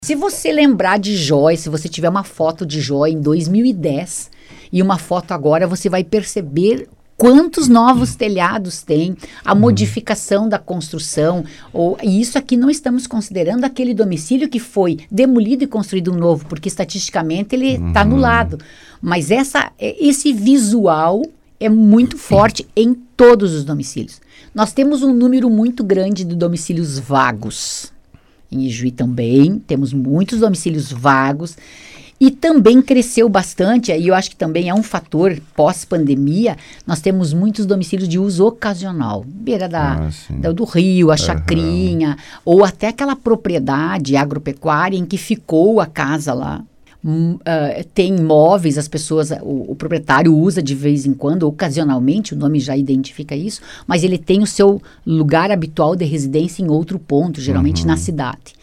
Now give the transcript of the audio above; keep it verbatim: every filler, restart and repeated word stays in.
Se você lembrar de Joy, se você tiver uma foto de Joy em dois mil e dez e uma foto agora, você vai perceber quantos novos telhados tem, a modificação da construção, ou, e isso aqui não estamos considerando aquele domicílio que foi demolido e construído um novo, porque estatisticamente ele está Uhum. anulado. Mas essa, esse visual é muito forte em todos os domicílios. Nós temos um número muito grande de domicílios vagos. Em Ijuí também, temos muitos domicílios vagos. E também cresceu bastante, e eu acho que também é um fator pós-pandemia, nós temos muitos domicílios de uso ocasional, beira da, Ah, da, do rio, a Uhum. chacrinha, ou até aquela propriedade agropecuária em que ficou a casa lá. Uh, tem imóveis, as pessoas, o, o proprietário usa de vez em quando, ocasionalmente, o nome já identifica isso, mas ele tem o seu lugar habitual de residência em outro ponto, geralmente Uhum. na cidade.